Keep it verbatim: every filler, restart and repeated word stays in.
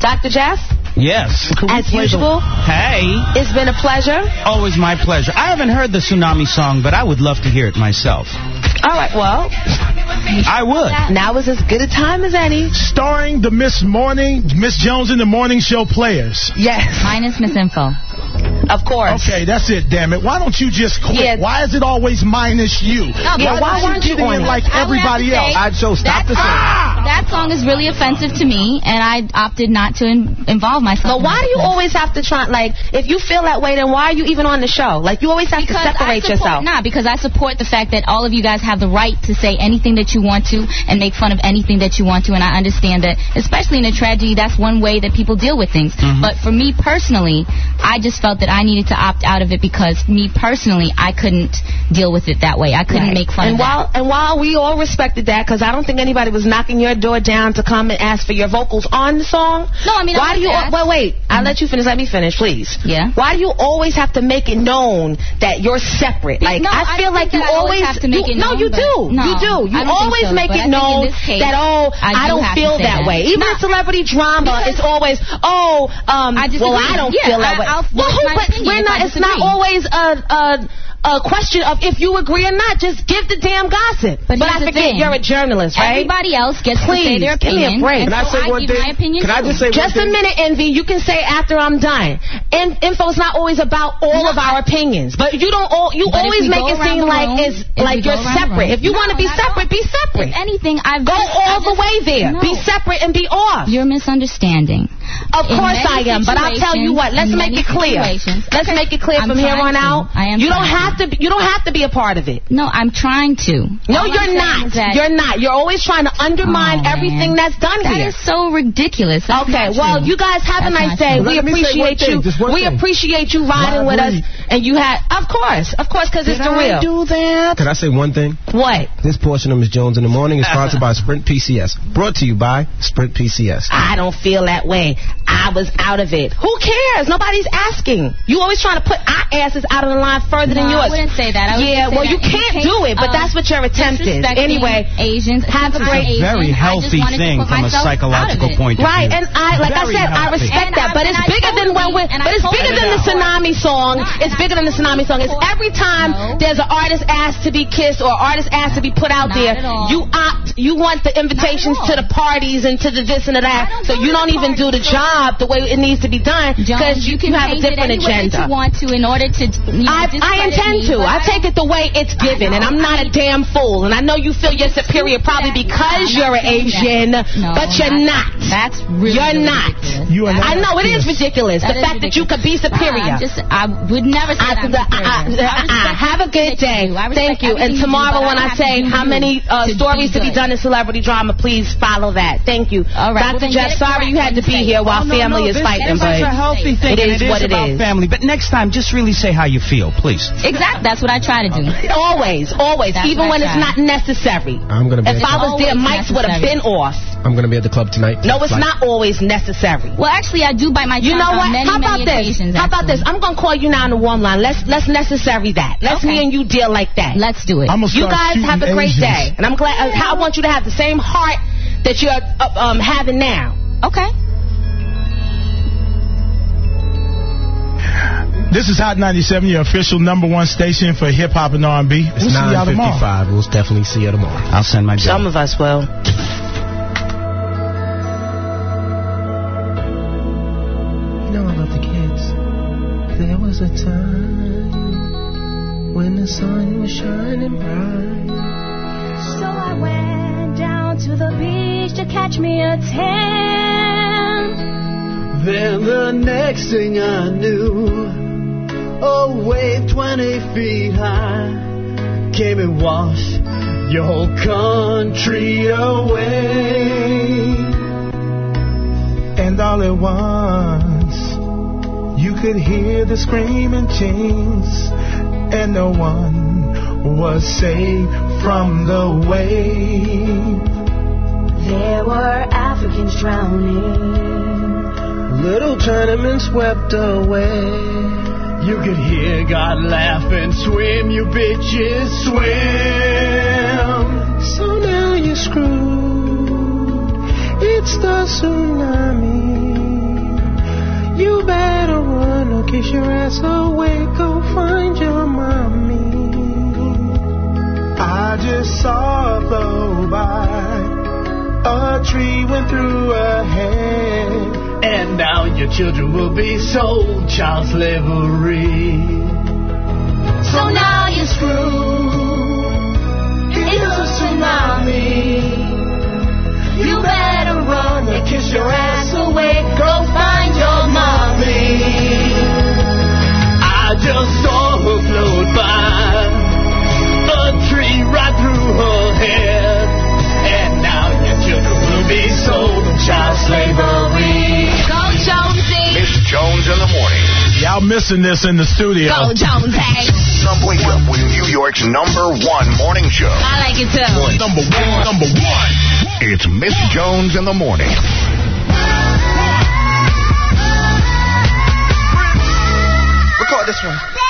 Doctor Jeff? Yes. As usual. Hey. It's been a pleasure. Always my pleasure. I haven't heard the Tsunami song, but I would love to hear it myself. All right, well. I would. Now is as good a time as any. Starring the Miss Morning, Miss Jones in the Morning Show players. Yes. Minus Miss Info. Of course. Okay, that's it, damn it. Why don't you just quit? Yeah. Why is it always minus you? No, yeah, why, why aren't you getting in like everybody else? Say, I'd so stop the song. Ah! That song is really offensive to me, and I opted not to in involve myself. But why do you always have to try, like, if you feel that way, then why are you even on the show? Like, you always have because to separate I support, yourself. Nah, because I support the fact that all of you guys have the right to say anything that you want to and make fun of anything that you want to, and I understand that, especially in a tragedy, that's one way that people deal with things. Mm-hmm. But for me personally, I just felt that I needed to opt out of it because me personally, I couldn't deal with it that way. I couldn't right. make fun and of while, that. And while we all respected that, because I don't think anybody was knocking your door down to come and ask for your vocals on the song. No, I mean, why I do you? asked. Well, wait. Mm-hmm. I'll let you finish. Let me finish, please. Yeah. Why do you always have to make it known that you're separate? Like no, I feel I like you I always, have to make you, it known. No, you do. No, you do. You always so, make it known case, that oh, I, I, don't feel that, that way. Even no. in celebrity drama, it's always oh, um, I well, I don't yeah, feel that I, way. I'll well, who, but we're not. It's not always a. a a question of if you agree or not. Just give the damn gossip. But, but I forget, you're a journalist, right? Everybody else gets Please, to say their opinion. Give me a break. Can I say so one I thing? My opinion Can I just say Just one thing? a minute, Envy. You can say after I'm done. In info's not always about all no, of our opinions, but you don't. All, you but always make it seem like room, it's like you're separate. If you no, want to be separate, be separate. If anything, I've go just, all just, the way there. No. Be separate and be off. You're misunderstanding. Of In course I am, but I'll tell you what. Let's make it clear. Let's okay. make it clear I'm from here on to. out. I am you don't have to. to. You don't have to be a part of it. No, I'm trying to. No, All you're not. You're not. You're always trying to undermine oh, everything man. that's done that here. That is so ridiculous. That's okay, well, you guys have that's a nice day. We appreciate you. We thing. appreciate you riding with us. And you had, of course, of course, because it's the real. do that? Can I say one thing? What? This portion of Miz Jones in the Morning is sponsored by Sprint P C S. Brought to you by Sprint P C S. I don't feel that way. I was out of it. Who cares? Nobody's asking. You always trying to put our asses out of the line further no, than yours. I wouldn't say that. I yeah, well, you can't do it, but that's what your attempt is. Anyway, Asians, have a great, Asian, very healthy thing from a psychological point of view. Right, and I, like very I said, healthy. I respect and that, I, but it's bigger than when we but it's bigger than the Tsunami song. It's bigger than the Tsunami song. It's every time no. there's an artist asked to be kissed or an artist asked to be put out Not there, you opt, you want the invitations to the parties and to the this and the that, so you don't even do the job the way it needs to be done because you, you have a different agenda. You want to in order to. You know, I, I intend to. I take it the way it's given, and I'm not a damn fool. And I know you feel you're superior probably because you're an Asian, no, but you're not. That's really You're really not. You are not. I know it is ridiculous. That the is fact ridiculous. that you could be superior. I, just, I would never say I, that I'm the, superior. I, I, I, have a good day. Thank you. And tomorrow when I say how many uh, stories to be done in celebrity drama, please follow that. Thank you. All right. Doctor Well, Jeff, sorry you had to be here while oh, no, family no, is this, fighting, this but is a healthy thing. it is it what is it about is. family. But next time, just really say how you feel, please. Exactly. That's what I try to do. Always, always, That's even when it's not necessary. I'm gonna be if I was there, mics would have been off. I'm going to be at the club tonight. No, it's like, not always necessary. Well, actually, I do bite my tongue You know what? on many, How about many this? occasions, How about actually. this? I'm going to call you now on the warm line. Let's let's necessary that. Let's Okay. me and you deal like that. Let's do it. I'm gonna You start guys have a great Asians. day. And I'm glad. Uh, I want you to have the same heart that you're uh, um, having now. Okay. This is Hot ninety-seven, your official number one station for hip hop and R and B. It's we'll see y'all tomorrow. nine fifty-five. We'll definitely see you tomorrow. I'll send my bill. Some of us will. You know I love the kids. There was a time when the sun was shining bright. So I went down to the beach to catch me a tan. Then the next thing I knew, a wave twenty feet high came and washed your whole country away. And all at once, you could hear the screaming chains, and no one was safe from the wave. There were Africans drowning, little Chinamen swept away. You could hear God laugh and swim, you bitches, swim. So now you're screwed. It's the tsunami. kiss your ass away, go find your mommy. I just saw her blow by, a tree went through her head, and now your children will be sold child slavery. So now you're screwed. It's a tsunami. You better run and kiss your ass away. Go find your mommy. I just saw her float by, a tree right through her head, and now your children will be sold in child slavery. Go Jonesy. Miss Jones in the morning. Y'all missing this in the studio. Go Jonesy. Wake up with New York's number one morning show. I like it too. Number one. Number one. It's Miss Jones in the morning. Record this one.